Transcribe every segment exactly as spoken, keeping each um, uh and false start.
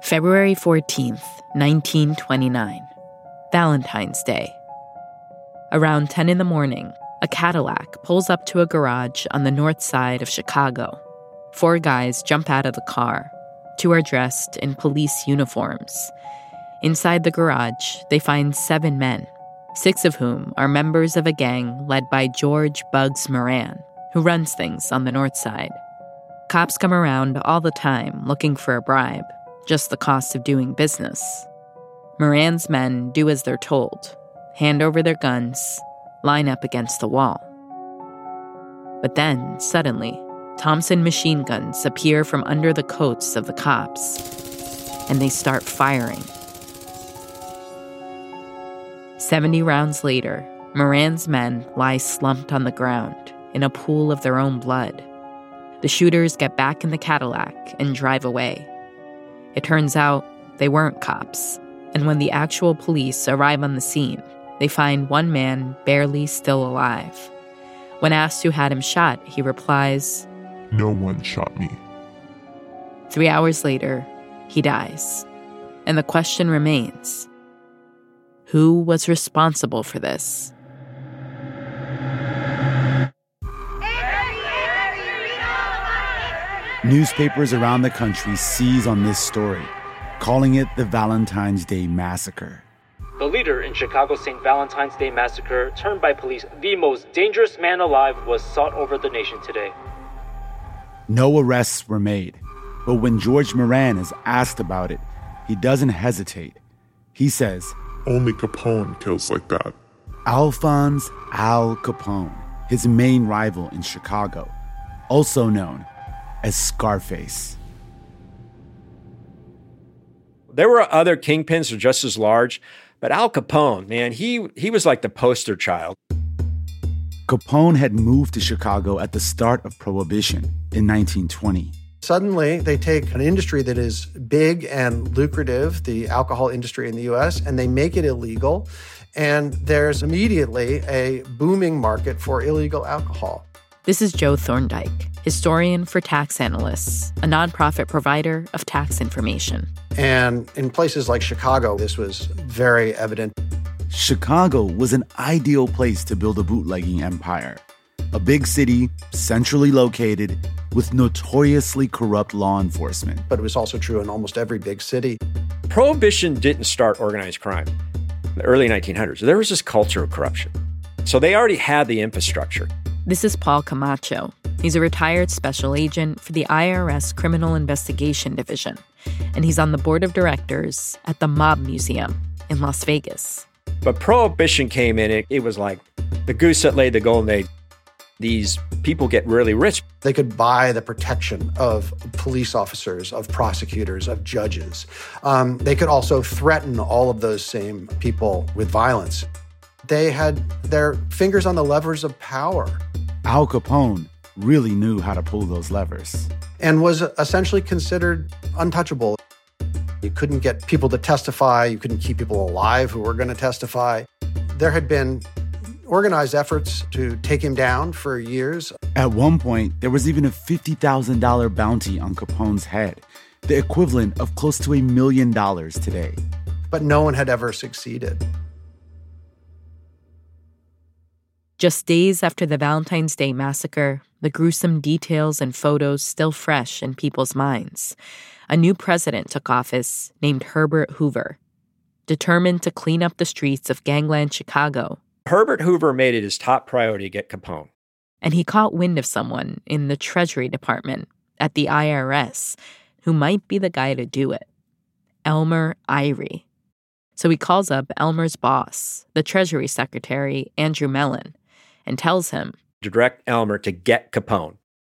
February fourteenth, nineteen twenty-nine. Valentine's Day. Around ten in the morning, a Cadillac pulls up to a garage on the north side of Chicago. Four guys jump out of the car. Two are dressed in police uniforms. Inside the garage, they find seven men, six of whom are members of a gang led by George Bugs Moran, who runs things on the north side. Cops come around all the time looking for a bribe, just the cost of doing business. Moran's men do as they're told, hand over their guns, line up against the wall. But then, suddenly, Thompson machine guns appear from under the coats of the cops, and they start firing. Seventy rounds later, Moran's men lie slumped on the ground in a pool of their own blood. The shooters get back in the Cadillac and drive away. It turns out they weren't cops, and when the actual police arrive on the scene, they find one man barely still alive. When asked who had him shot, he replies, "No one shot me." Three hours later, he dies. And the question remains, who was responsible for this? Newspapers around the country seize on this story, calling it the Valentine's Day Massacre. The leader in Chicago's Saint Valentine's Day Massacre, termed by police the most dangerous man alive, was sought over the nation today. No arrests were made, but when George Moran is asked about it, he doesn't hesitate. He says, "Only Capone kills like that." Alphonse Al Capone, his main rival in Chicago, also known as Scarface. There were other kingpins who were just as large, but Al Capone, man, he he was like the poster child. Capone had moved to Chicago at the start of Prohibition in nineteen twenty. Suddenly, they take an industry that is big and lucrative, the alcohol industry in the U S, and they make it illegal. And there's immediately a booming market for illegal alcohol. This is Joe Thorndike, historian for Tax Analysts, a nonprofit provider of tax information. And in places like Chicago, this was very evident. Chicago was an ideal place to build a bootlegging empire. A big city, centrally located, with notoriously corrupt law enforcement. But it was also true in almost every big city. Prohibition didn't start organized crime in the early nineteen hundreds. There was this culture of corruption. So they already had the infrastructure. This is Paul Camacho. He's a retired special agent for the I R S Criminal Investigation Division, and he's on the board of directors at the Mob Museum in Las Vegas. But Prohibition came in, it, it was like the goose that laid the golden egg. These people get really rich. They could buy the protection of police officers, of prosecutors, of judges. Um, they could also threaten all of those same people with violence. They had their fingers on the levers of power. Al Capone really knew how to pull those levers. And was essentially considered untouchable. You couldn't get people to testify. You couldn't keep people alive who were going to testify. There had been organized efforts to take him down for years. At one point, there was even a fifty thousand dollars bounty on Capone's head, the equivalent of close to a million dollars today. But no one had ever succeeded. Just days after the Valentine's Day Massacre, the gruesome details and photos still fresh in people's minds, a new president took office named Herbert Hoover. Determined to clean up the streets of gangland Chicago, Herbert Hoover made it his top priority to get Capone. And he caught wind of someone in the Treasury Department at the I R S who might be the guy to do it, Elmer Eyre. So he calls up Elmer's boss, the Treasury Secretary, Andrew Mellon, and tells him to direct Elmer to get Capone.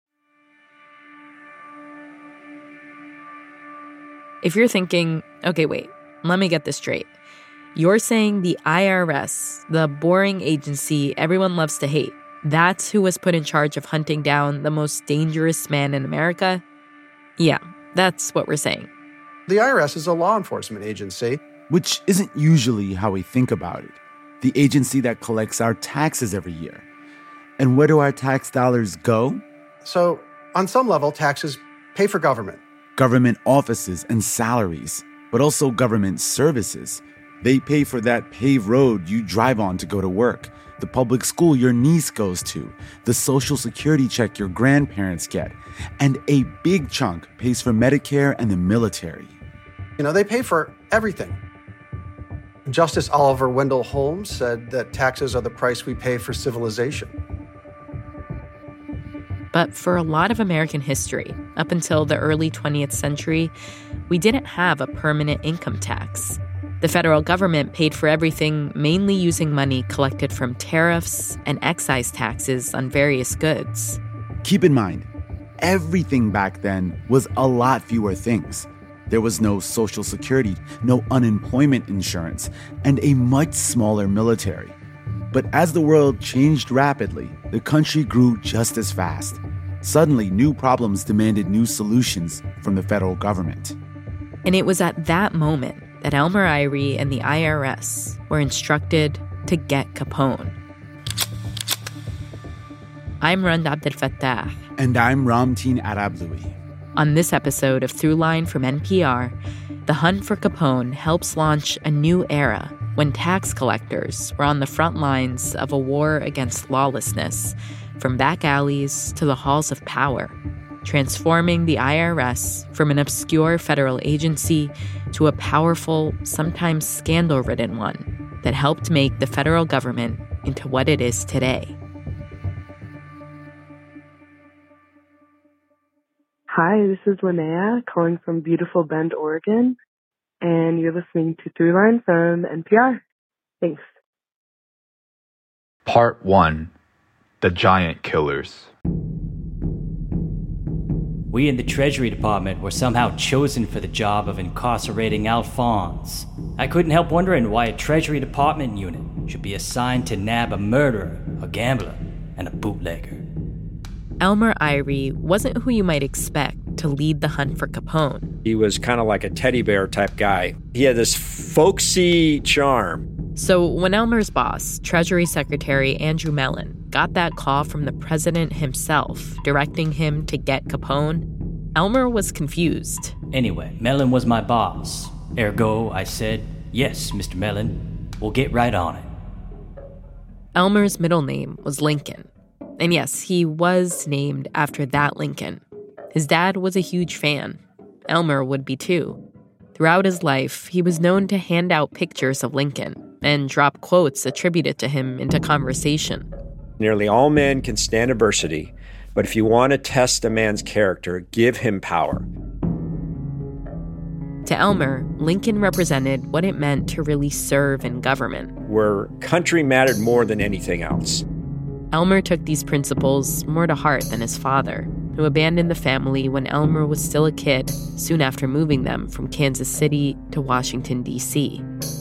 If you're thinking, okay, wait, let me get this straight. You're saying the I R S, the boring agency everyone loves to hate, that's who was put in charge of hunting down the most dangerous man in America? Yeah, that's what we're saying. The I R S is a law enforcement agency. Which isn't usually how we think about it. The agency that collects our taxes every year. And where do our tax dollars go? So, on some level, taxes pay for government. government offices and salaries, but also government services. They pay for that paved road you drive on to go to work, the public school your niece goes to, the social security check your grandparents get, and a big chunk pays for Medicare and the military. You know, they pay for everything. Justice Oliver Wendell Holmes said that taxes are the price we pay for civilization. But for a lot of American history, up until the early twentieth century, we didn't have a permanent income tax. The federal government paid for everything mainly using money collected from tariffs and excise taxes on various goods. Keep in mind, everything back then was a lot fewer things. There was no Social Security, no unemployment insurance, and a much smaller military. But as the world changed rapidly, the country grew just as fast. Suddenly, new problems demanded new solutions from the federal government. And it was at that moment that Elmer Eyre and the I R S were instructed to get Capone. I'm Rund Abdelfattah. And I'm Ramteen Arablouei. On this episode of Throughline from N P R, the hunt for Capone helps launch a new era when tax collectors were on the front lines of a war against lawlessness, from back alleys to the halls of power, transforming the I R S from an obscure federal agency to a powerful, sometimes scandal-ridden one that helped make the federal government into what it is today. Hi, this is Linnea calling from beautiful Bend, Oregon, and you're listening to Throughline from N P R. Thanks. Part one. The Giant Killers. We in the Treasury Department were somehow chosen for the job of incarcerating Alphonse. I couldn't help wondering why a Treasury Department unit should be assigned to nab a murderer, a gambler, and a bootlegger. Elmer Eyre wasn't who you might expect to lead the hunt for Capone. He was kind of like a teddy bear type guy. He had this folksy charm. So when Elmer's boss, Treasury Secretary Andrew Mellon, got that call from the president himself directing him to get Capone, Elmer was confused. Anyway, Mellon was my boss. Ergo, I said, yes, Mister Mellon, we'll get right on it. Elmer's middle name was Lincoln. And yes, he was named after that Lincoln. His dad was a huge fan. Elmer would be too. Throughout his life, he was known to hand out pictures of Lincoln and drop quotes attributed to him into conversation. Nearly all men can stand adversity, but if you want to test a man's character, give him power. To Elmer, Lincoln represented what it meant to really serve in government, where country mattered more than anything else. Elmer took these principles more to heart than his father, who abandoned the family when Elmer was still a kid, soon after moving them from Kansas City to Washington, D C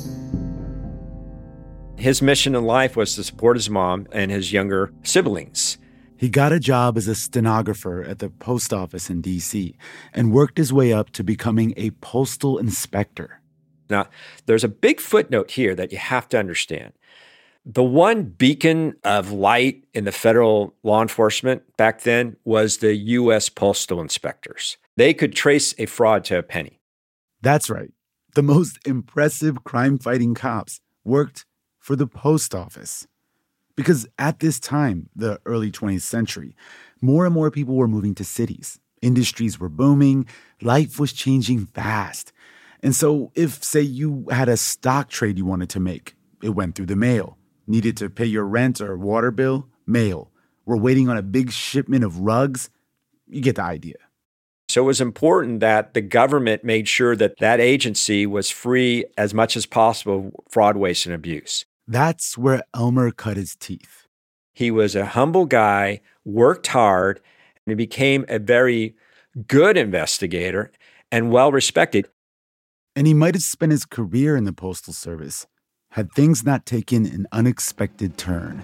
His mission in life was to support his mom and his younger siblings. He got a job as a stenographer at the post office in D C and worked his way up to becoming a postal inspector. Now, there's a big footnote here that you have to understand. The one beacon of light in the federal law enforcement back then was the U S postal inspectors. They could trace a fraud to a penny. That's right. The most impressive crime-fighting cops worked for the post office. Because at this time, the early twentieth century, more and more people were moving to cities. Industries were booming. Life was changing fast. And so if, say, you had a stock trade you wanted to make, it went through the mail. Needed to pay your rent or water bill? Mail. We're waiting on a big shipment of rugs? You get the idea. So it was important that the government made sure that that agency was free as much as possible of fraud, waste, and abuse. That's where Elmer cut his teeth. He was a humble guy, worked hard, and he became a very good investigator and well-respected. And he might have spent his career in the Postal Service had things not taken an unexpected turn.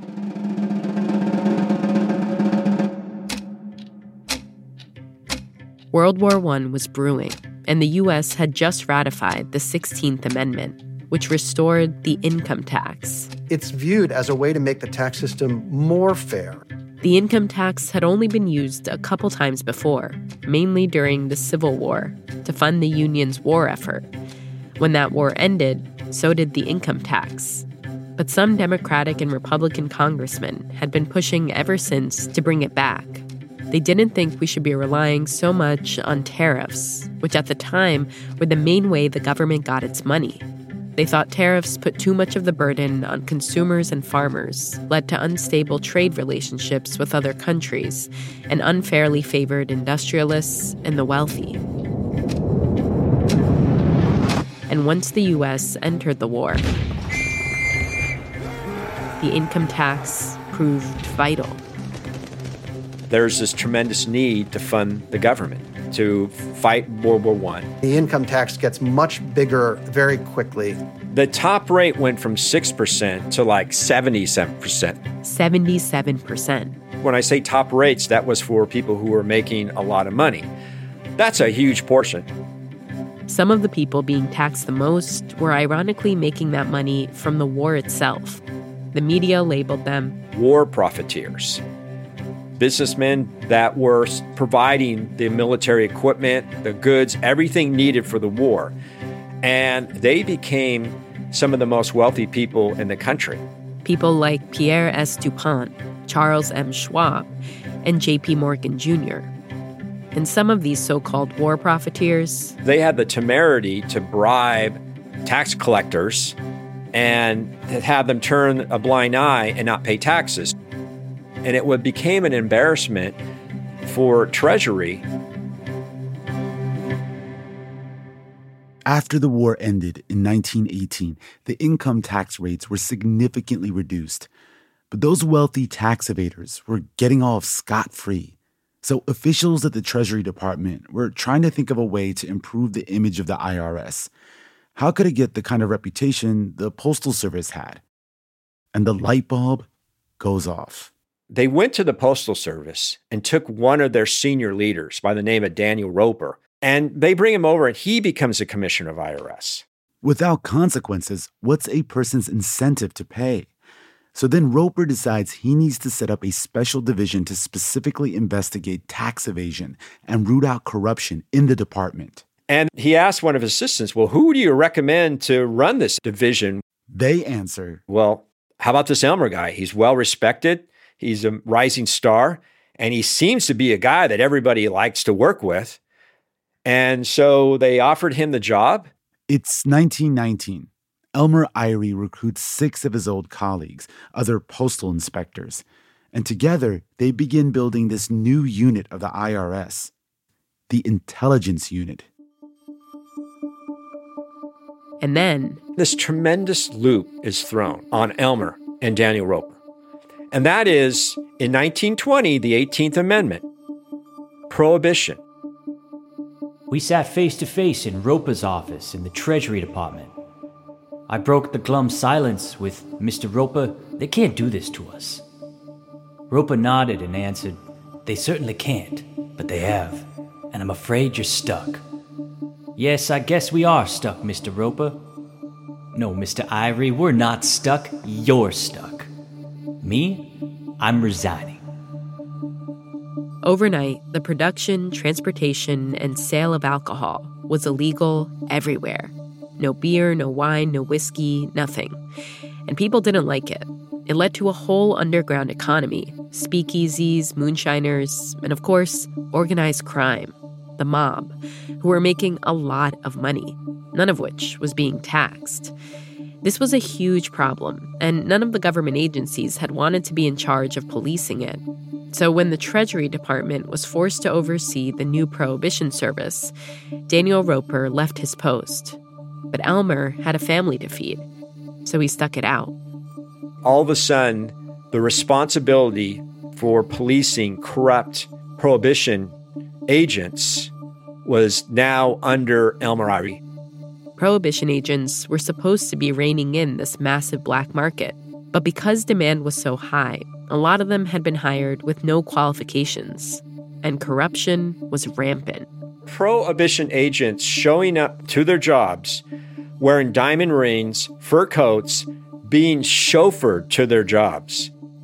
World War One was brewing, and the U S had just ratified the sixteenth Amendment, which restored the income tax. It's viewed as a way to make the tax system more fair. The income tax had only been used a couple times before, mainly during the Civil War, to fund the Union's war effort. When that war ended, so did the income tax. But some Democratic and Republican congressmen had been pushing ever since to bring it back. They didn't think we should be relying so much on tariffs, which at the time were the main way the government got its money. They thought tariffs put too much of the burden on consumers and farmers, led to unstable trade relationships with other countries, and unfairly favored industrialists and the wealthy. And once the U S entered the war, the income tax proved vital. There's this tremendous need to fund the government to fight World War One. The income tax gets much bigger very quickly. The top rate went from six percent to like seventy-seven percent. seventy-seven percent. When I say top rates, that was for people who were making a lot of money. That's a huge portion. Some of the people being taxed the most were ironically making that money from the war itself. The media labeled them war profiteers. Businessmen that were providing the military equipment, the goods, everything needed for the war. And they became some of the most wealthy people in the country. People like Pierre S. Dupont, Charles M. Schwab, and J P. Morgan Junior And some of these so-called war profiteers, they had the temerity to bribe tax collectors and have them turn a blind eye and not pay taxes. And it would became an embarrassment for Treasury. After the war ended in nineteen eighteen, the income tax rates were significantly reduced. But those wealthy tax evaders were getting off scot-free. So officials at the Treasury Department were trying to think of a way to improve the image of the I R S. How could it get the kind of reputation the Postal Service had? And the light bulb goes off. They went to the Postal Service and took one of their senior leaders by the name of Daniel Roper, and they bring him over and he becomes the commissioner of I R S. Without consequences, what's a person's incentive to pay? So then Roper decides he needs to set up a special division to specifically investigate tax evasion and root out corruption in the department. And he asked one of his assistants, well, who do you recommend to run this division? They answer, well, how about this Elmer guy? He's well respected. He's a rising star, and he seems to be a guy that everybody likes to work with. And so they offered him the job. It's nineteen nineteen. Elmer Eyre recruits six of his old colleagues, other postal inspectors, and together they begin building this new unit of the I R S, the Intelligence Unit. And then this tremendous loop is thrown on Elmer and Daniel Roper. And that is, in nineteen twenty, the eighteenth Amendment, prohibition. We sat face to face in Roper's office in the Treasury Department. I broke the glum silence with, Mister Roper, they can't do this to us. Roper nodded and answered, they certainly can't, but they have, and I'm afraid you're stuck. Yes, I guess we are stuck, Mister Roper. No, Mister Eyre, we're not stuck, you're stuck. Me? I'm resigning. Overnight, the production, transportation, and sale of alcohol was illegal everywhere. No beer, no wine, no whiskey, nothing. And people didn't like it. It led to a whole underground economy, speakeasies, moonshiners, and of course, organized crime, the mob, who were making a lot of money, none of which was being taxed. This was a huge problem, and none of the government agencies had wanted to be in charge of policing it. So when the Treasury Department was forced to oversee the new Prohibition Service, Daniel Roper left his post. But Elmer had a family to feed, so he stuck it out. All of a sudden, the responsibility for policing corrupt prohibition agents was now under Elmer Eyre. Prohibition agents were supposed to be reining in this massive black market, but because demand was so high, a lot of them had been hired with no qualifications, and corruption was rampant. Prohibition agents showing up to their jobs, wearing diamond rings, fur coats, being chauffeured to their jobs.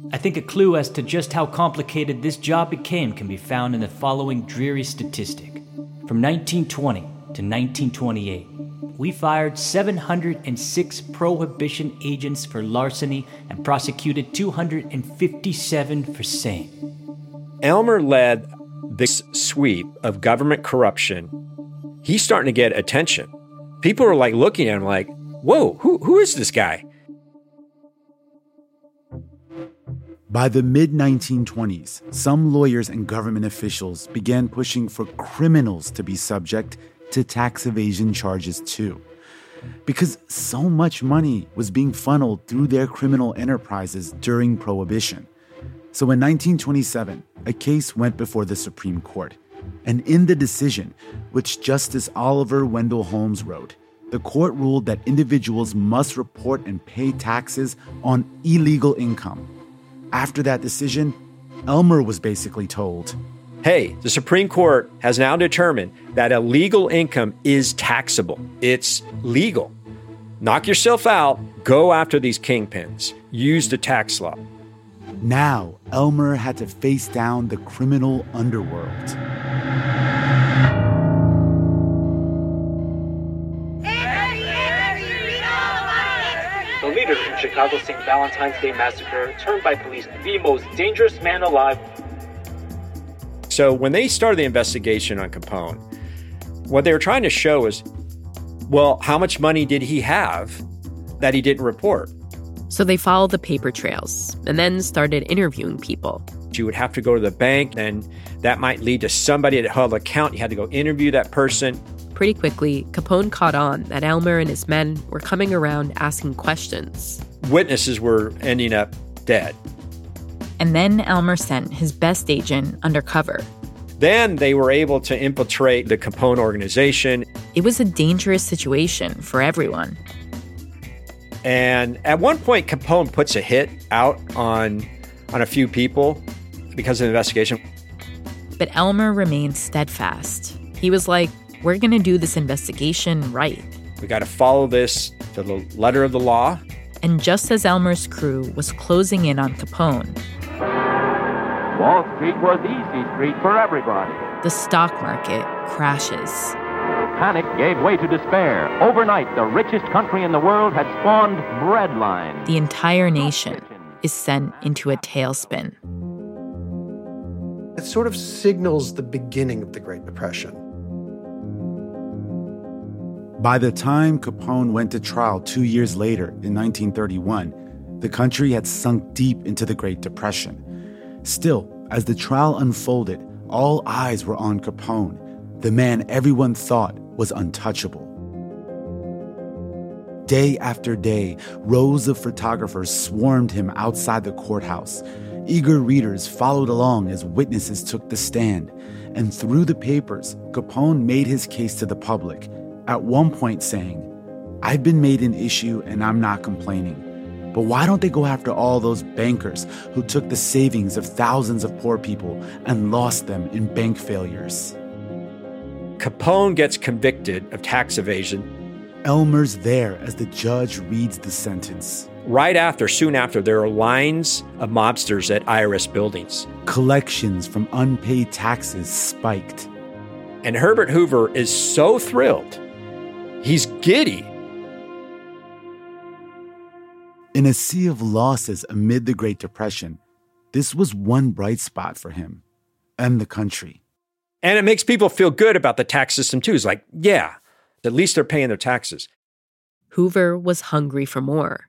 I think a clue as to just how complicated this job became can be found in the following dreary statistic. From nineteen twenty to nineteen twenty-eight, we fired seven hundred six prohibition agents for larceny and prosecuted two hundred fifty-seven for same. Elmer led this sweep of government corruption. He's starting to get attention. People are like looking at him like, whoa, who who is this guy? By the mid nineteen twenties, some lawyers and government officials began pushing for criminals to be subject to tax evasion charges too, because so much money was being funneled through their criminal enterprises during Prohibition. So in nineteen twenty-seven, a case went before the Supreme Court. And in the decision, which Justice Oliver Wendell Holmes wrote, the court ruled that individuals must report and pay taxes on illegal income. After that decision, Elmer was basically told, hey, the Supreme Court has now determined that illegal income is taxable. It's legal. Knock yourself out. Go after these kingpins. Use the tax law. Now, Elmer had to face down the criminal underworld. The leader in Chicago's Saint Valentine's Day massacre, termed by police the most dangerous man alive. So when they started the investigation on Capone, what they were trying to show is, well, how much money did he have that he didn't report? So they followed the paper trails and then started interviewing people. You would have to go to the bank, and that might lead to somebody that held an account. You had to go interview that person. Pretty quickly, Capone caught on that Elmer and his men were coming around asking questions. Witnesses were ending up dead. And then Elmer sent his best agent undercover. Then they were able to infiltrate the Capone organization. It was a dangerous situation for everyone. And at one point, Capone puts a hit out on, on a few people because of the investigation. But Elmer remained steadfast. He was like, we're going to do this investigation right. We got to follow this to the letter of the law. And just as Elmer's crew was closing in on Capone, Wall Street was easy street for everybody. The stock market crashes. Panic gave way to despair. Overnight, the richest country in the world had spawned breadline. The entire nation is sent into a tailspin. It sort of signals the beginning of the Great Depression. By the time Capone went to trial two years later, in nineteen thirty-one, the country had sunk deep into the Great Depression. Still, as the trial unfolded, all eyes were on Capone, the man everyone thought was untouchable. Day after day, rows of photographers swarmed him outside the courthouse. Eager readers followed along as witnesses took the stand. And through the papers, Capone made his case to the public, at one point saying, I've been made an issue and I'm not complaining. But why don't they go after all those bankers who took the savings of thousands of poor people and lost them in bank failures? Capone gets convicted of tax evasion. Elmer's there as the judge reads the sentence. Right after, soon after, there are lines of mobsters at I R S buildings. Collections from unpaid taxes spiked. And Herbert Hoover is so thrilled. He's giddy. In a sea of losses amid the Great Depression, this was one bright spot for him and the country. And it makes people feel good about the tax system, too. It's like, yeah, at least they're paying their taxes. Hoover was hungry for more.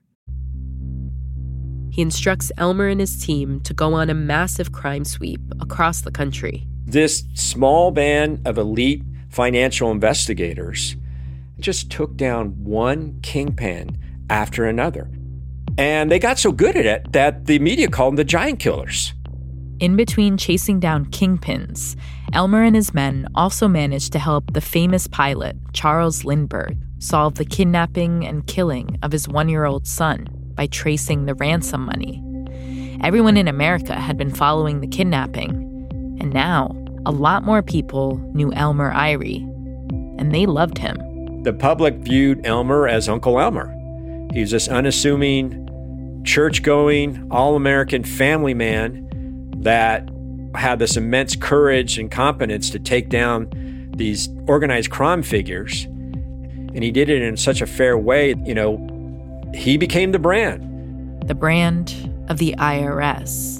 He instructs Elmer and his team to go on a massive crime sweep across the country. This small band of elite financial investigators just took down one kingpin after another. And they got so good at it that the media called them the giant killers. In between chasing down kingpins, Elmer and his men also managed to help the famous pilot, Charles Lindbergh, solve the kidnapping and killing of his one-year-old son by tracing the ransom money. Everyone in America had been following the kidnapping, and now a lot more people knew Elmer Eyre, and they loved him. The public viewed Elmer as Uncle Elmer. He was this unassuming church-going, all-American family man that had this immense courage and competence to take down these organized crime figures. And he did it in such a fair way, you know, he became the brand. The brand of the I R S.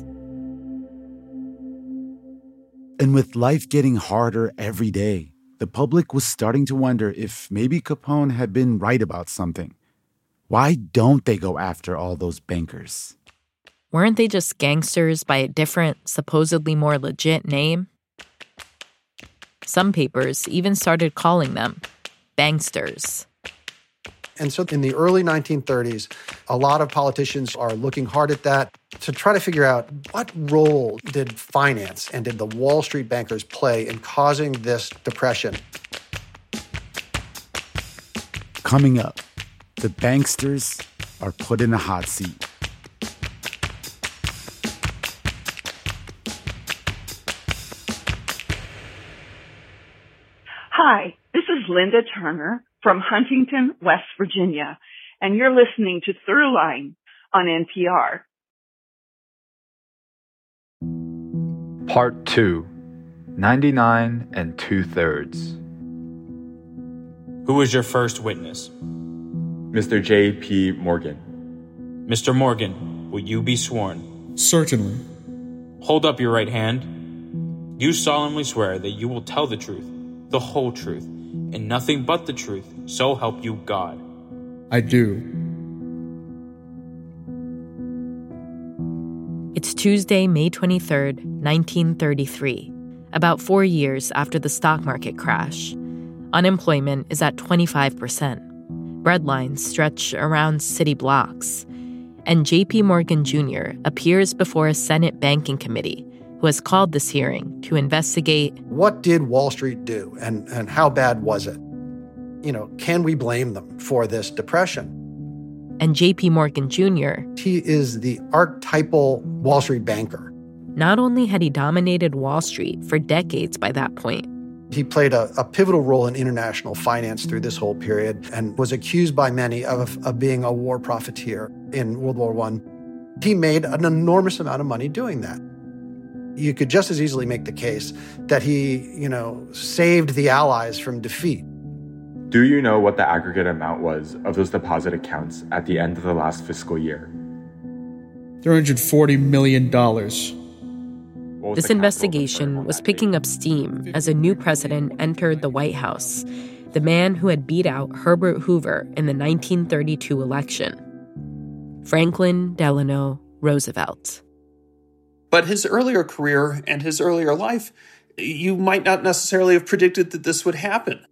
And with life getting harder every day, the public was starting to wonder if maybe Capone had been right about something. Why don't they go after all those bankers? Weren't they just gangsters by a different, supposedly more legit name? Some papers even started calling them banksters. And so in the early nineteen thirties, a lot of politicians are looking hard at that to try to figure out what role did finance and did the Wall Street bankers play in causing this depression. Coming up, the banksters are put in a hot seat. Hi, this is Linda Turner from Huntington, West Virginia, and you're listening to Throughline on N P R. Part two, ninety-nine and two-thirds. Who was your first witness? Mister J P Morgan. Mister Morgan, will you be sworn? Certainly. Hold up your right hand. You solemnly swear that you will tell the truth, the whole truth, and nothing but the truth, so help you God. I do. It's Tuesday, May twenty-third, nineteen thirty-three, about four years after the stock market crash. Unemployment is at twenty-five percent. Bread lines stretch around city blocks. And J P Morgan Junior appears before a Senate banking committee who has called this hearing to investigate what did Wall Street do and, and how bad was it? You know, can we blame them for this depression? And J P Morgan Junior He is the archetypal Wall Street banker. Not only had he dominated Wall Street for decades by that point, he played a, a pivotal role in international finance through this whole period and was accused by many of, of being a war profiteer in World War One. He made an enormous amount of money doing that. You could just as easily make the case that he, you know, saved the Allies from defeat. Do you know what the aggregate amount was of those deposit accounts at the end of the last fiscal year? three hundred forty million dollars. This investigation was picking up steam as a new president entered the White House, the man who had beat out Herbert Hoover in the nineteen thirty-two election, Franklin Delano Roosevelt. But his earlier career and his earlier life, you might not necessarily have predicted that this would happen.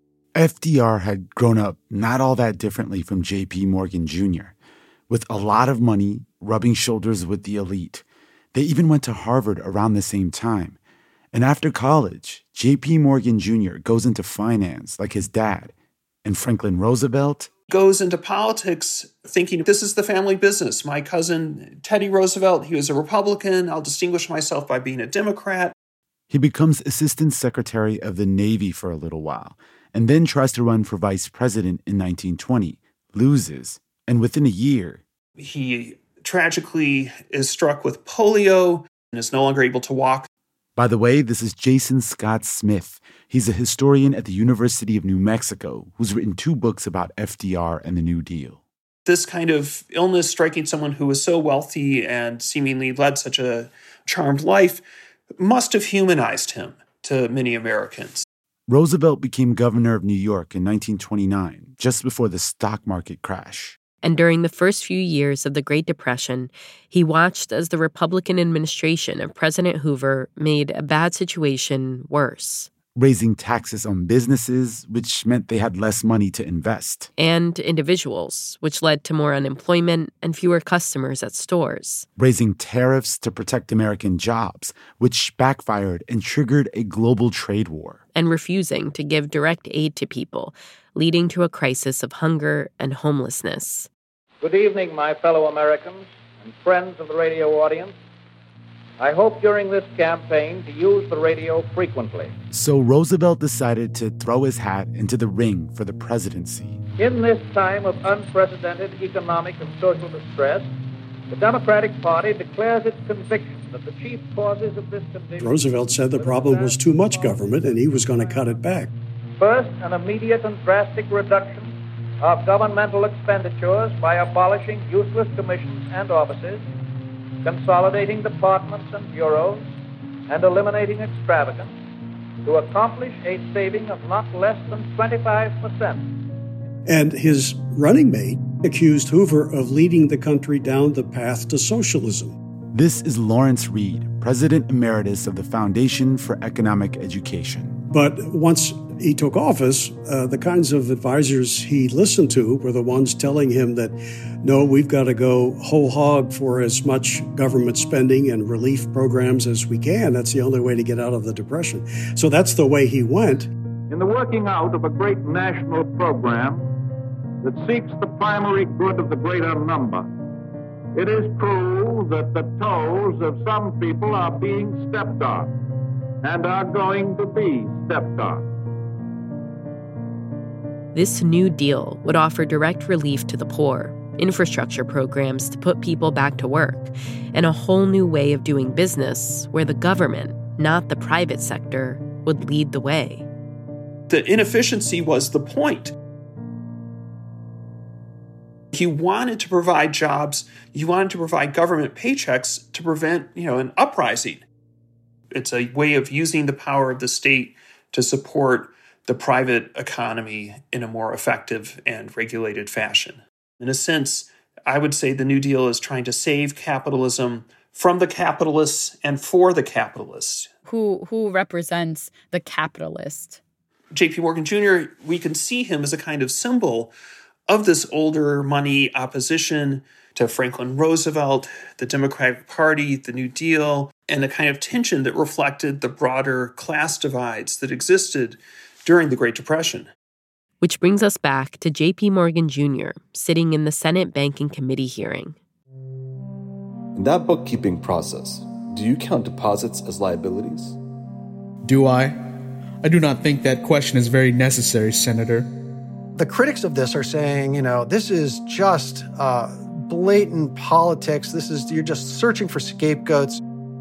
F D R had grown up not all that differently from J P Morgan Junior, with a lot of money, rubbing shoulders with the elite. They even went to Harvard around the same time. And after college, J P Morgan Junior goes into finance like his dad. And Franklin Roosevelt goes into politics thinking, this is the family business. My cousin Teddy Roosevelt, he was a Republican. I'll distinguish myself by being a Democrat. He becomes Assistant Secretary of the Navy for a little while, and then tries to run for vice president in nineteen twenty, loses, and within a year, he tragically is struck with polio and is no longer able to walk. By the way, this is Jason Scott Smith. He's a historian at the University of New Mexico who's written two books about F D R and the New Deal. This kind of illness striking someone who was so wealthy and seemingly led such a charmed life must have humanized him to many Americans. Roosevelt became governor of New York in nineteen twenty-nine, just before the stock market crash. And during the first few years of the Great Depression, he watched as the Republican administration of President Hoover made a bad situation worse. Raising taxes on businesses, which meant they had less money to invest. And individuals, which led to more unemployment and fewer customers at stores. Raising tariffs to protect American jobs, which backfired and triggered a global trade war. And refusing to give direct aid to people, leading to a crisis of hunger and homelessness. Good evening, my fellow Americans and friends of the radio audience. I hope during this campaign to use the radio frequently. So Roosevelt decided to throw his hat into the ring for the presidency. In this time of unprecedented economic and social distress, The Democratic Party declares its conviction that the chief causes of this condition... Roosevelt said the problem was too much government and he was going to cut it back. First, an immediate and drastic reduction of governmental expenditures by abolishing useless commissions and offices, consolidating departments and bureaus, and eliminating extravagance to accomplish a saving of not less than twenty-five percent. And his running mate accused Hoover of leading the country down the path to socialism. This is Lawrence Reed, President Emeritus of the Foundation for Economic Education. But once he took office, uh, the kinds of advisors he listened to were the ones telling him that, no, we've got to go whole hog for as much government spending and relief programs as we can. That's the only way to get out of the Depression. So that's the way he went. In the working out of a great national program that seeks the primary good of the greater number, it is true that the toes of some people are being stepped on and are going to be stepped on. This New Deal would offer direct relief to the poor, infrastructure programs to put people back to work, and a whole new way of doing business where the government, not the private sector, would lead the way. The inefficiency was the point. He wanted to provide jobs. He wanted to provide government paychecks to prevent, you know, an uprising. It's a way of using the power of the state to support the private economy in a more effective and regulated fashion. In a sense, I would say the New Deal is trying to save capitalism from the capitalists and for the capitalists. Who who represents the capitalist? J P. Morgan Junior, we can see him as a kind of symbol of this older money opposition to Franklin Roosevelt, the Democratic Party, the New Deal, and a kind of tension that reflected the broader class divides that existed during the Great Depression. Which brings us back to J P. Morgan Junior sitting in the Senate Banking Committee hearing. In that bookkeeping process, do you count deposits as liabilities? Do I? I do not think that question is very necessary, Senator. The critics of this are saying, you know, this is just uh, blatant politics. This is, you're just searching for scapegoats.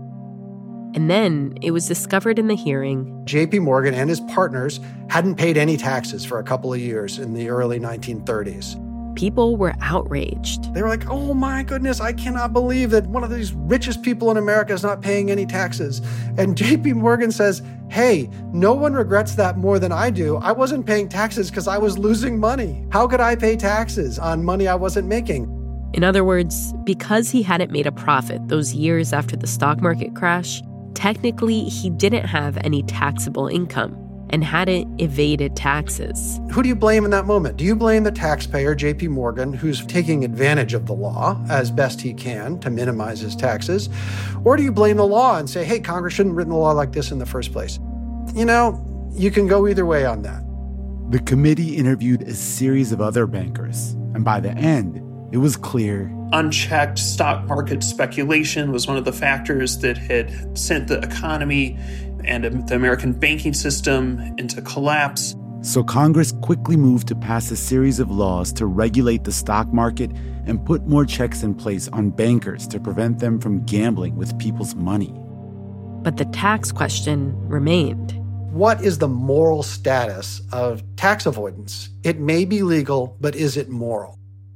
And then it was discovered in the hearing J P. Morgan and his partners hadn't paid any taxes for a couple of years in the early nineteen thirties. People were outraged. They were like, oh my goodness, I cannot believe that one of these richest people in America is not paying any taxes. And J P. Morgan says, hey, no one regrets that more than I do. I wasn't paying taxes because I was losing money. How could I pay taxes on money I wasn't making? In other words, because he hadn't made a profit those years after the stock market crash, technically he didn't have any taxable income and hadn't evaded taxes. Who do you blame in that moment? Do you blame the taxpayer, J P. Morgan, who's taking advantage of the law as best he can to minimize his taxes? Or do you blame the law and say, hey, Congress shouldn't have written a law like this in the first place? You know, you can go either way on that. The committee interviewed a series of other bankers, and by the end, it was clear unchecked stock market speculation was one of the factors that had sent the economy and the American banking system into collapse. So Congress quickly moved to pass a series of laws to regulate the stock market and put more checks in place on bankers to prevent them from gambling with people's money. But the tax question remained. What is the moral status of tax avoidance? It may be legal, but is it moral?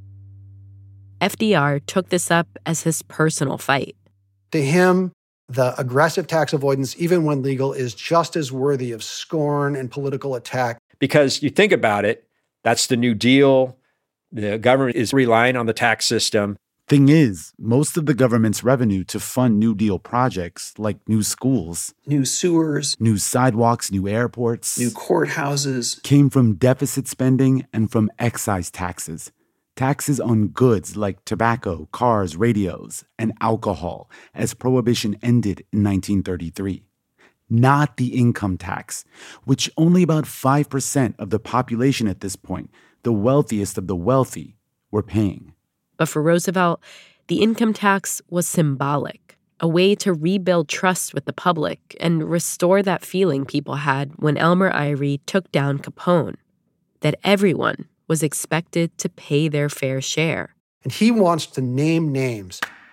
F D R took this up as his personal fight. To him, the aggressive tax avoidance, even when legal, is just as worthy of scorn and political attack. Because you think about it, that's the New Deal. The government is relying on the tax system. Thing is, most of the government's revenue to fund New Deal projects, like new schools, new sewers, new sidewalks, new airports, new courthouses, came from deficit spending and from excise taxes. Taxes on goods like tobacco, cars, radios, and alcohol, as Prohibition ended in nineteen thirty-three. Not the income tax, which only about five percent of the population at this point, the wealthiest of the wealthy, were paying. But for Roosevelt, the income tax was symbolic, a way to rebuild trust with the public and restore that feeling people had when Elmer Eyre took down Capone, that everyone was expected to pay their fair share. And he wants to name names.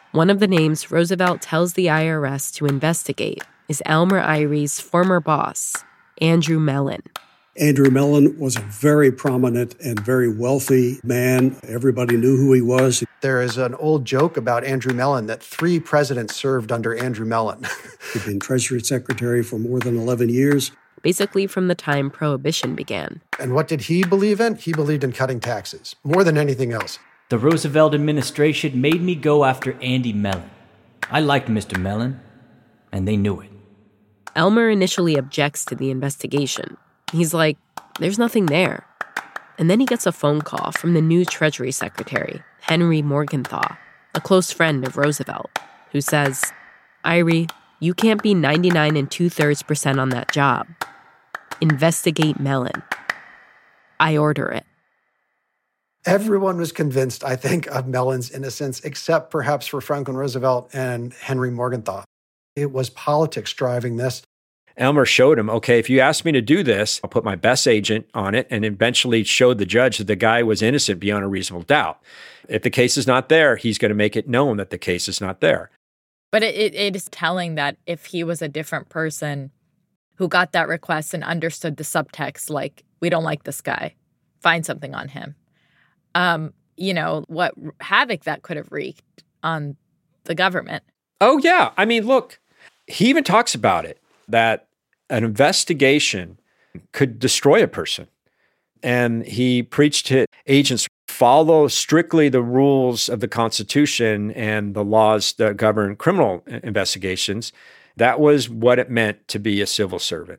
One of the names Roosevelt tells the I R S to investigate is Elmer Irie's former boss, Andrew Mellon. Andrew Mellon was a very prominent and very wealthy man. Everybody knew who he was. There is an old joke about Andrew Mellon that three presidents served under Andrew Mellon. He'd been Treasury Secretary for more than eleven years. Basically from the time Prohibition began. And what did he believe in? He believed in cutting taxes, more than anything else. The Roosevelt administration made me go after Andy Mellon. I liked Mister Mellon, and they knew it. Elmer initially objects to the investigation. He's like, there's nothing there. And then he gets a phone call from the new Treasury Secretary, Henry Morgenthau, a close friend of Roosevelt, who says, Irie, you can't be ninety-nine and two-thirds percent on that job. Investigate Mellon. I order it. Everyone was convinced, I think, of Mellon's innocence, except perhaps for Franklin Roosevelt and Henry Morgenthau. It was politics driving this. Elmer showed him, okay, if you ask me to do this, I'll put my best agent on it, and eventually showed the judge that the guy was innocent beyond a reasonable doubt. If the case is not there, he's going to make it known that the case is not there. But it, it, it is telling that if he was a different person who got that request and understood the subtext, like, we don't like this guy, find something on him, um, you know, what havoc that could have wreaked on the government. Oh, yeah. I mean, look, he even talks about it, that an investigation could destroy a person. And he preached to agents, follow strictly the rules of the Constitution and the laws that govern criminal investigations. That was what it meant to be a civil servant.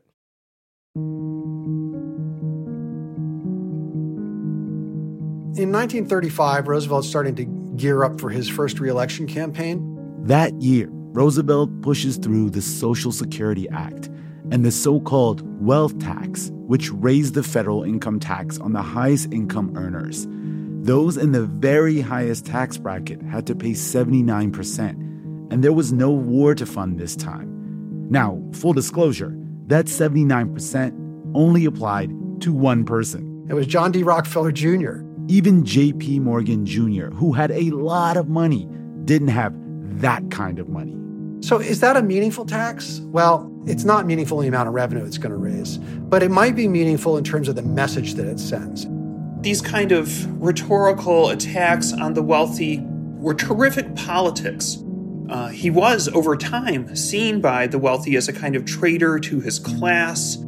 In nineteen thirty-five, Roosevelt's starting to gear up for his first re-election campaign. That year, Roosevelt pushes through the Social Security Act and the so-called wealth tax, which raised the federal income tax on the highest income earners. Those in the very highest tax bracket had to pay seventy-nine percent, and there was no war to fund this time. Now, full disclosure, that seventy-nine percent only applied to one person. It was John D. Rockefeller Junior Even J P. Morgan Junior, who had a lot of money, didn't have that kind of money. So is that a meaningful tax? Well, it's not meaningful in the amount of revenue it's going to raise, but it might be meaningful in terms of the message that it sends. These kind of rhetorical attacks on the wealthy were terrific politics. Uh, he was, over time, seen by the wealthy as a kind of traitor to his class.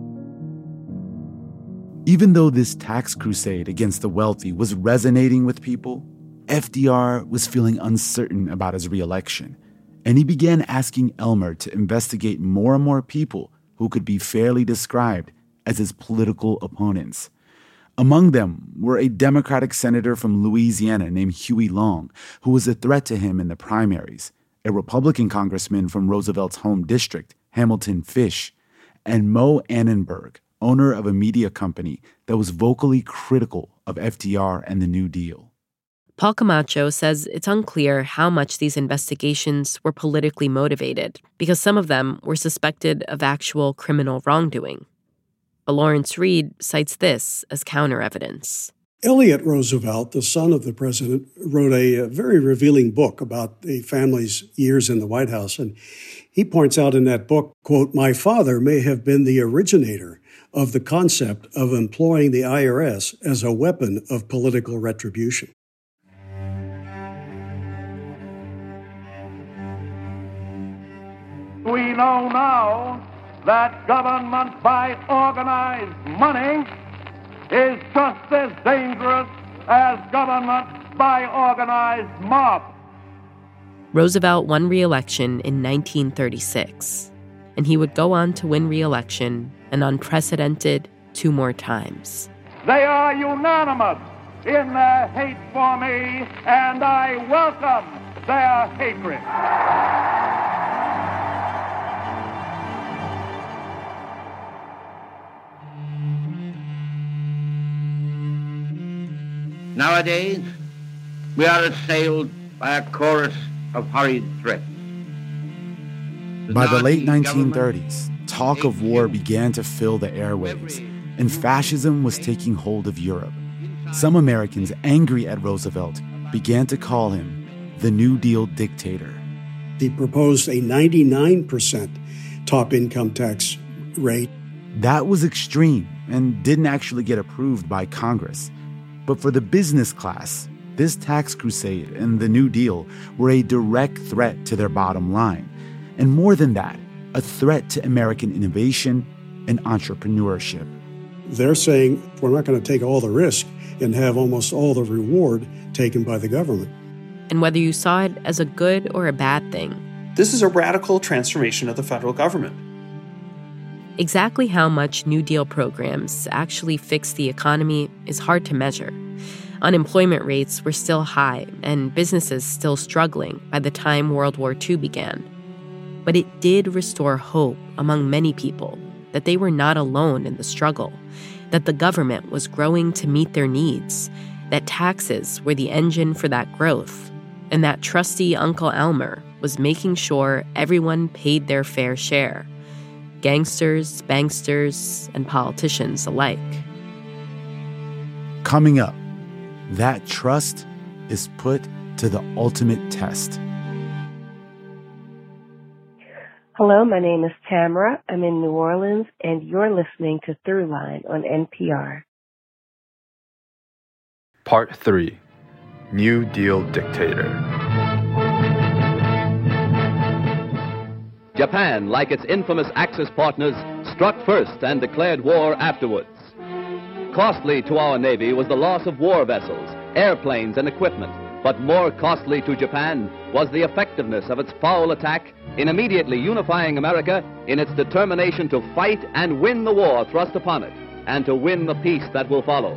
Even though this tax crusade against the wealthy was resonating with people, F D R was feeling uncertain about his re-election, and he began asking Elmer to investigate more and more people who could be fairly described as his political opponents. Among them were a Democratic senator from Louisiana named Huey Long, who was a threat to him in the primaries, a Republican congressman from Roosevelt's home district, Hamilton Fish, and Mo Annenberg, owner of a media company that was vocally critical of F D R and the New Deal. Paul Camacho says it's unclear how much these investigations were politically motivated because some of them were suspected of actual criminal wrongdoing. But Lawrence Reed cites this as counter-evidence. Elliot Roosevelt, the son of the president, wrote a, a very revealing book about the family's years in the White House. And he points out in that book, quote, "My father may have been the originator of the concept of employing the I R S as a weapon of political retribution." We know now that government by organized money is just as dangerous as government by organized mob. Roosevelt won re-election in nineteen thirty-six, and he would go on to win re-election an unprecedented two more times. They are unanimous in their hate for me, and I welcome their hatred. Nowadays, we are assailed by a chorus of hurried threats. By the late nineteen thirties, talk of war began to fill the airwaves, and fascism was taking hold of Europe. Some Americans, angry at Roosevelt, began to call him the New Deal dictator. He proposed a ninety-nine percent top income tax rate. That was extreme and didn't actually get approved by Congress. But for the business class, this tax crusade and the New Deal were a direct threat to their bottom line. And more than that, a threat to American innovation and entrepreneurship. They're saying we're not going to take all the risk and have almost all the reward taken by the government. And whether you saw it as a good or a bad thing, this is a radical transformation of the federal government. Exactly how much New Deal programs actually fixed the economy is hard to measure. Unemployment rates were still high and businesses still struggling by the time World War Two began. But it did restore hope among many people that they were not alone in the struggle, that the government was growing to meet their needs, that taxes were the engine for that growth, and that trusty Uncle Elmer was making sure everyone paid their fair share, gangsters, banksters, and politicians alike. Coming up, that trust is put to the ultimate test. Hello, my name is Tamara. I'm in New Orleans, and you're listening to Throughline on N P R. Part three, New Deal Dictator. Japan, like its infamous Axis partners, struck first and declared war afterwards. Costly to our Navy was the loss of war vessels, airplanes, and equipment, but more costly to Japan was the effectiveness of its foul attack in immediately unifying America in its determination to fight and win the war thrust upon it, and to win the peace that will follow.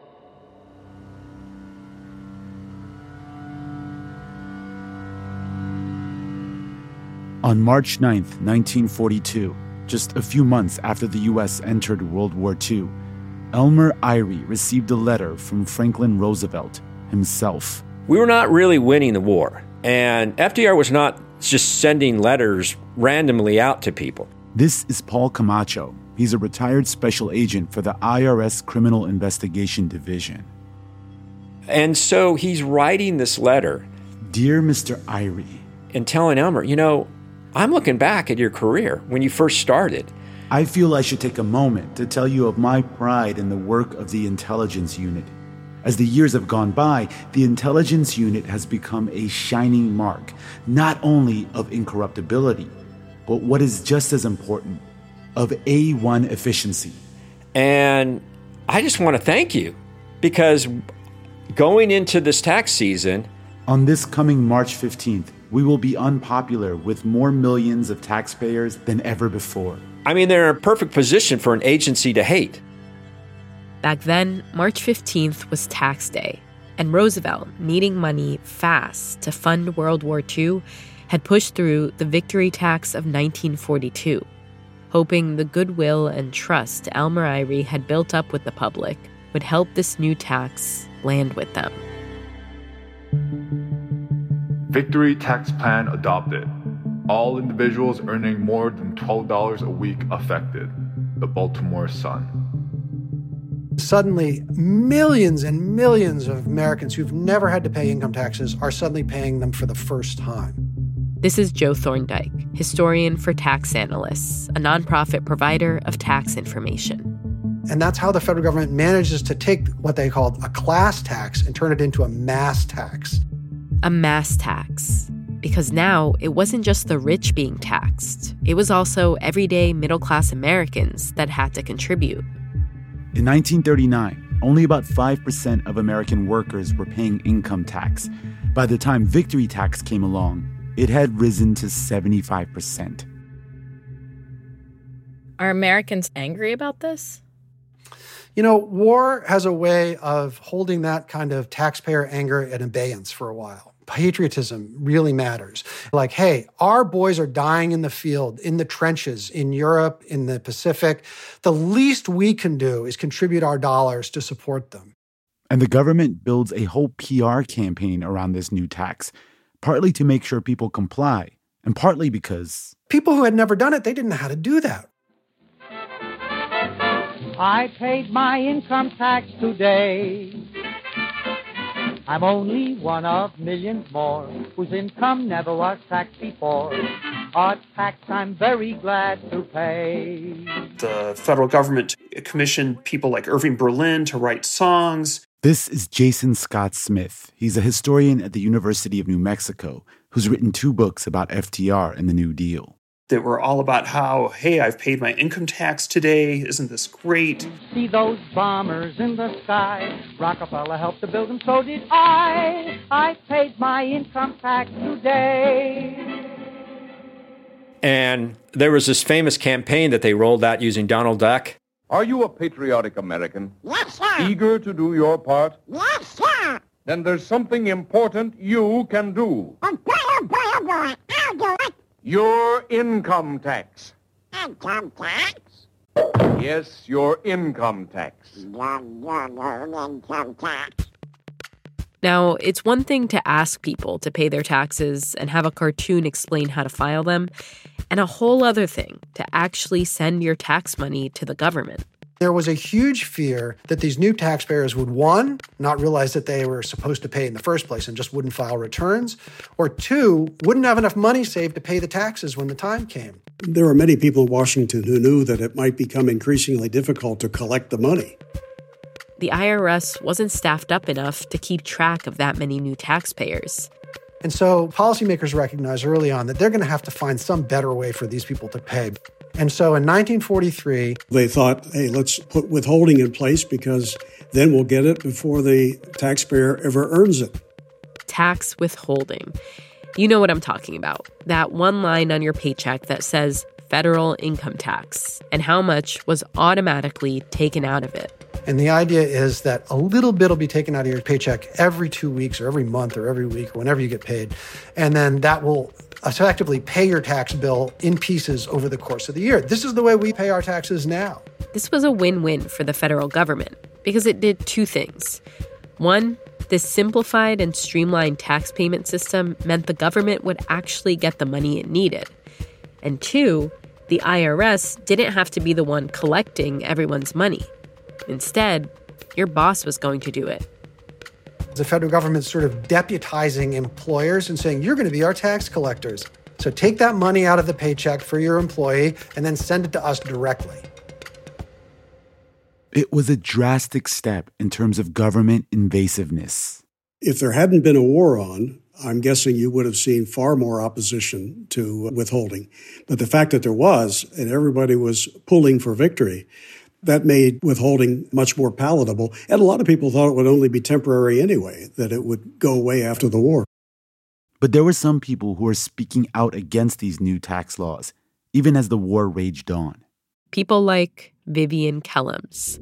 On March ninth, nineteen forty-two, just a few months after the U S entered World War Two, Elmer Eyre received a letter from Franklin Roosevelt himself. We were not really winning the war, and F D R was not just sending letters randomly out to people. This is Paul Camacho. He's a retired special agent for the I R S Criminal Investigation Division. And so he's writing this letter. Dear Mister Eyre. And telling Elmer, you know, I'm looking back at your career when you first started. I feel I should take a moment to tell you of my pride in the work of the intelligence unit. As the years have gone by, the intelligence unit has become a shining mark, not only of incorruptibility, but what is just as important, of A one efficiency. And I just want to thank you, because going into this tax season... On this coming March fifteenth, we will be unpopular with more millions of taxpayers than ever before. I mean, they're in a perfect position for an agency to hate. Back then, March fifteenth was tax day, and Roosevelt, needing money fast to fund World War Two, had pushed through the victory tax of nineteen forty-two, hoping the goodwill and trust Elmer Eyre had built up with the public would help this new tax land with them. Victory tax plan adopted. All individuals earning more than twelve dollars a week affected. The Baltimore Sun. Suddenly, millions and millions of Americans who've never had to pay income taxes are suddenly paying them for the first time. This is Joe Thorndike, historian for Tax Analysts, a nonprofit provider of tax information. And that's how the federal government manages to take what they called a class tax and turn it into a mass tax. A mass tax. Because now it wasn't just the rich being taxed. It was also everyday middle-class Americans that had to contribute. In nineteen thirty-nine, only about five percent of American workers were paying income tax. By the time victory tax came along, it had risen to seventy-five percent. Are Americans angry about this? You know, war has a way of holding that kind of taxpayer anger in abeyance for a while. Patriotism really matters. Like, hey, our boys are dying in the field, in the trenches, in Europe, in the Pacific. The least we can do is contribute our dollars to support them. And the government builds a whole P R campaign around this new tax, partly to make sure people comply, and partly because... people who had never done it, they didn't know how to do that. I paid my income tax today. I'm only one of millions more whose income never was taxed before. A tax I'm very glad to pay. The federal government commissioned people like Irving Berlin to write songs. This is Jason Scott Smith. He's a historian at the University of New Mexico who's written two books about F D R and the New Deal. That were all about how, hey, I've paid my income tax today. Isn't this great? See those bombers in the sky. Rockefeller helped to build them, so did I. I paid my income tax today. And there was this famous campaign that they rolled out using Donald Duck. Are you a patriotic American? Yes, sir. Eager to do your part? Yes, sir. Then there's something important you can do. Oh, boy, oh, boy, oh, boy. I'll do it. Your income tax. Income tax? Yes, your income tax. Income tax. Now, it's one thing to ask people to pay their taxes and have a cartoon explain how to file them, and a whole other thing to actually send your tax money to the government. There was a huge fear that these new taxpayers would, one, not realize that they were supposed to pay in the first place and just wouldn't file returns, or two, wouldn't have enough money saved to pay the taxes when the time came. There were many people in Washington who knew that it might become increasingly difficult to collect the money. The I R S wasn't staffed up enough to keep track of that many new taxpayers. And so policymakers recognized early on that they're going to have to find some better way for these people to pay. And so in nineteen forty-three, they thought, hey, let's put withholding in place because then we'll get it before the taxpayer ever earns it. Tax withholding. You know what I'm talking about. That one line on your paycheck that says federal income tax and how much was automatically taken out of it. And the idea is that a little bit will be taken out of your paycheck every two weeks or every month or every week or whenever you get paid. And then that will effectively pay your tax bill in pieces over the course of the year. This is the way we pay our taxes now. This was a win-win for the federal government because it did two things. One, this simplified and streamlined tax payment system meant the government would actually get the money it needed. And two, the I R S didn't have to be the one collecting everyone's money. Instead, your boss was going to do it. The federal government's sort of deputizing employers and saying, you're going to be our tax collectors. So take that money out of the paycheck for your employee and then send it to us directly. It was a drastic step in terms of government invasiveness. If there hadn't been a war on, I'm guessing you would have seen far more opposition to withholding. But the fact that there was, and everybody was pulling for victory, that made withholding much more palatable. And a lot of people thought it would only be temporary anyway, that it would go away after the war. But there were some people who were speaking out against these new tax laws, even as the war raged on. People like Vivian Kellums.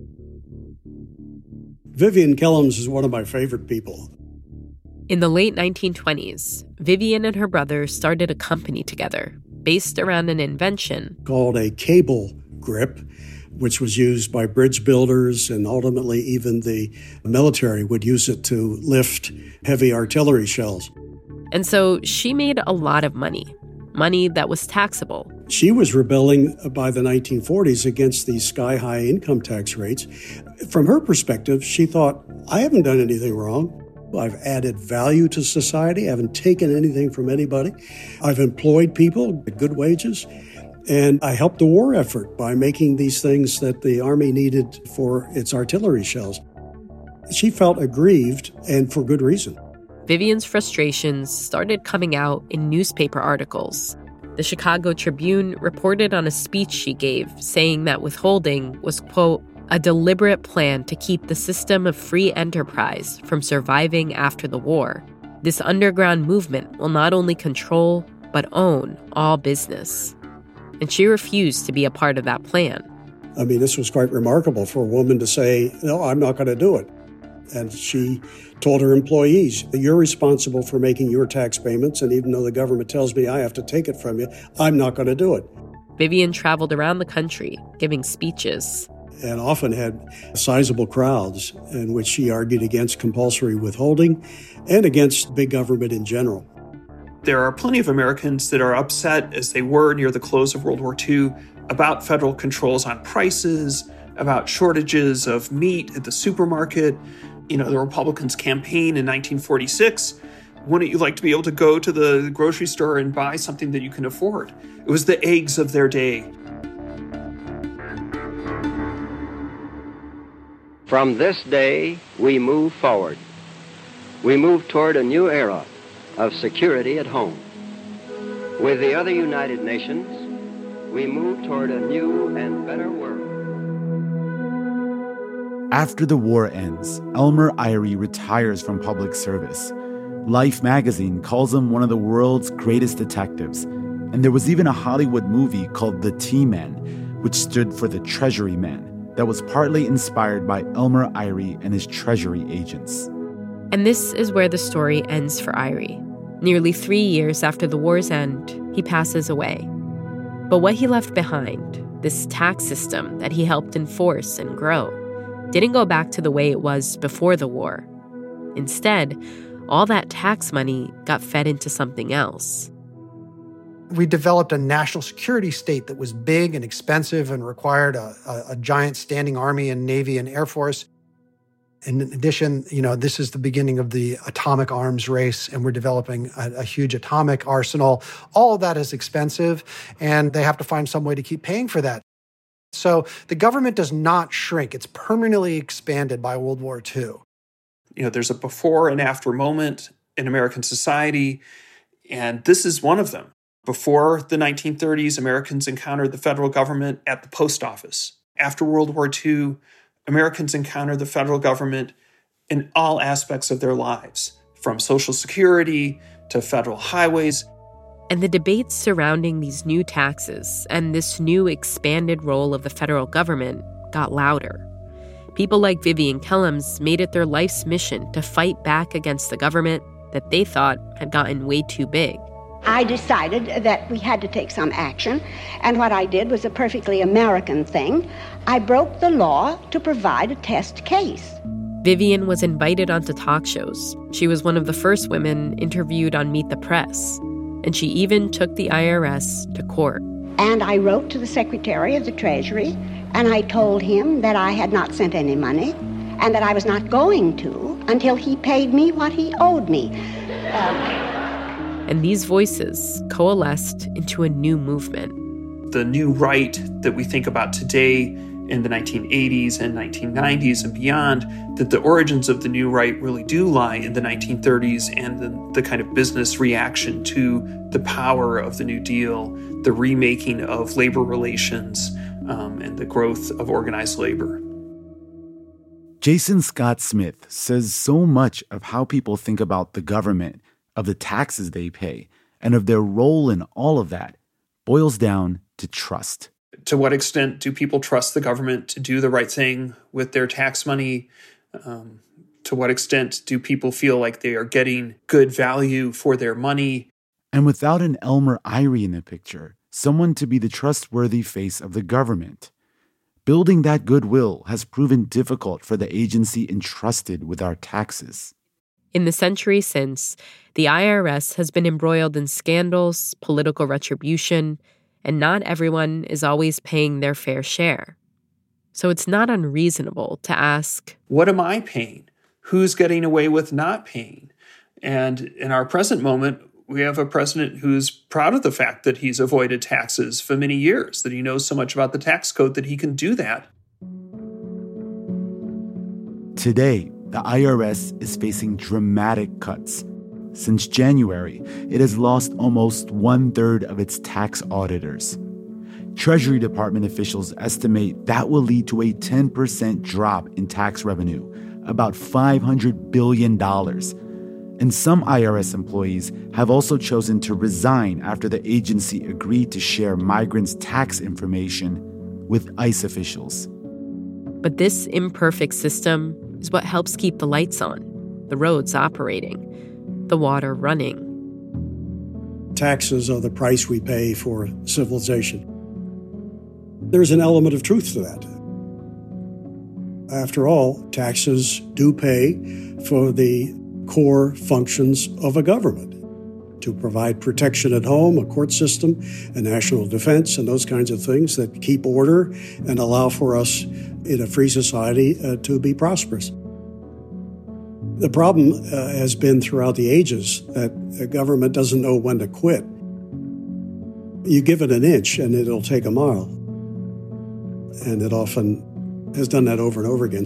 Vivian Kellums is one of my favorite people. In the late nineteen twenties, Vivian and her brother started a company together based around an invention called a cable grip, which was used by bridge builders, and ultimately even the military would use it to lift heavy artillery shells. And so she made a lot of money, money that was taxable. She was rebelling by the nineteen forties against these sky-high income tax rates. From her perspective, she thought, I haven't done anything wrong. I've added value to society. I haven't taken anything from anybody. I've employed people at good wages. And I helped the war effort by making these things that the Army needed for its artillery shells. She felt aggrieved, and for good reason. Vivian's frustrations started coming out in newspaper articles. The Chicago Tribune reported on a speech she gave saying that withholding was, quote, a deliberate plan to keep the system of free enterprise from surviving after the war. This underground movement will not only control, but own all business. And she refused to be a part of that plan. I mean, this was quite remarkable for a woman to say, no, I'm not going to do it. And she told her employees, you're responsible for making your tax payments, and even though the government tells me I have to take it from you, I'm not going to do it. Vivian traveled around the country giving speeches. And often had sizable crowds in which she argued against compulsory withholding and against big government in general. There are plenty of Americans that are upset, as they were near the close of World War Two, about federal controls on prices, about shortages of meat at the supermarket, You know, the Republicans campaigned in nineteen forty-six. Wouldn't you like to be able to go to the grocery store and buy something that you can afford? It was the eggs of their day. From this day, we move forward. We move toward a new era of security at home. With the other United Nations, we move toward a new and better world. After the war ends, Elmer Eyrie retires from public service. Life magazine calls him one of the world's greatest detectives. And there was even a Hollywood movie called The T-Men, which stood for the Treasury Men, that was partly inspired by Elmer Eyrie and his Treasury agents. And this is where the story ends for Eyrie. Nearly three years after the war's end, he passes away. But what he left behind, this tax system that he helped enforce and grow, didn't go back to the way it was before the war. Instead, all that tax money got fed into something else. We developed a national security state that was big and expensive and required a, a, a giant standing army and navy and air force. In addition, you know, this is the beginning of the atomic arms race, and we're developing a, a huge atomic arsenal. All of that is expensive, and they have to find some way to keep paying for that. So the government does not shrink. It's permanently expanded by World War Two. You know, there's a before and after moment in American society, and this is one of them. Before the nineteen thirties, Americans encountered the federal government at the post office. After World War Two, Americans encountered the federal government in all aspects of their lives, from Social Security to federal highways. And the debates surrounding these new taxes and this new expanded role of the federal government got louder. People like Vivian Kellums made it their life's mission to fight back against the government that they thought had gotten way too big. I decided that we had to take some action, and what I did was a perfectly American thing. I broke the law to provide a test case. Vivian was invited onto talk shows. She was one of the first women interviewed on Meet the Press, and she even took the I R S to court. And I wrote to the Secretary of the Treasury, and I told him that I had not sent any money, and that I was not going to until he paid me what he owed me. Um, And these voices coalesced into a new movement. The new right that we think about today in the nineteen eighties and nineteen nineties and beyond, that the origins of the new right really do lie in the nineteen thirties and the, the kind of business reaction to the power of the New Deal, the remaking of labor relations, um, and the growth of organized labor. Jason Scott Smith says so much of how people think about the government, of the taxes they pay, and of their role in all of that boils down to trust. To what extent do people trust the government to do the right thing with their tax money? Um, to what extent do people feel like they are getting good value for their money? And without an Elmer Eyrie in the picture, someone to be the trustworthy face of the government, building that goodwill has proven difficult for the agency entrusted with our taxes. In the century since, the I R S has been embroiled in scandals, political retribution, and not everyone is always paying their fair share. So it's not unreasonable to ask, what am I paying? Who's getting away with not paying? And in our present moment, we have a president who's proud of the fact that he's avoided taxes for many years, that he knows so much about the tax code that he can do that. Today, the I R S is facing dramatic cuts. Since January, it has lost almost one-third of its tax auditors. Treasury Department officials estimate that will lead to a ten percent drop in tax revenue, about five hundred billion dollars. And some I R S employees have also chosen to resign after the agency agreed to share migrants' tax information with ICE officials. But this imperfect system is what helps keep the lights on, the roads operating, the water running. Taxes are the price we pay for civilization. There's an element of truth to that. After all, taxes do pay for the core functions of a government, to provide protection at home, a court system, a national defense, and those kinds of things that keep order and allow for us in a free society uh, to be prosperous. The problem uh, has been throughout the ages that the government doesn't know when to quit. You give it an inch and it'll take a mile. And it often has done that over and over again.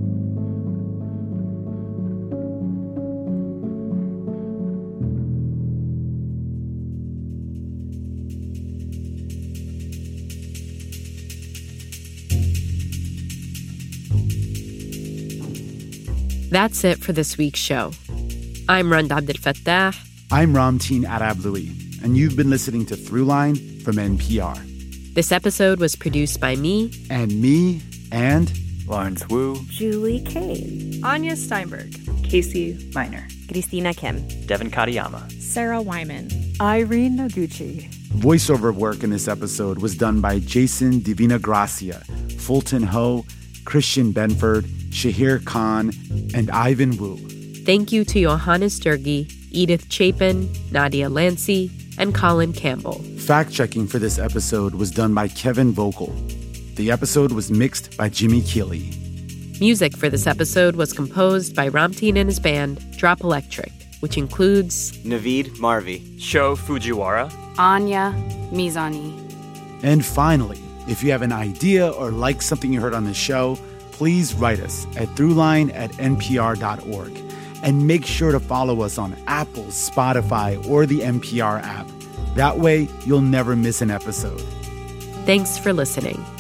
That's it for this week's show. I'm Randa Abdelfattah. I'm Ramteen Arablouei, and you've been listening to Throughline from N P R. This episode was produced by me. And me, and... Lawrence Wu. Julie Kane. Anya Steinberg. Casey Miner. Christina Kim. Devin Katayama. Sarah Wyman. Irene Noguchi. Voiceover work in this episode was done by Jason Divina Gracia, Fulton Ho, Christian Benford, Shahir Khan, and Ivan Wu. Thank you to Johannes Durgi, Edith Chapin, Nadia Lancey, and Colin Campbell. Fact-checking for this episode was done by Kevin Vogel. The episode was mixed by Jimmy Keeley. Music for this episode was composed by Ramteen and his band, Drop Electric, which includes... Naveed Marvi. Sho Fujiwara. Anya Mizani. And finally, if you have an idea or like something you heard on the show, please write us at throughline at npr dot org. And make sure to follow us on Apple, Spotify, or the N P R app. That way, you'll never miss an episode. Thanks for listening.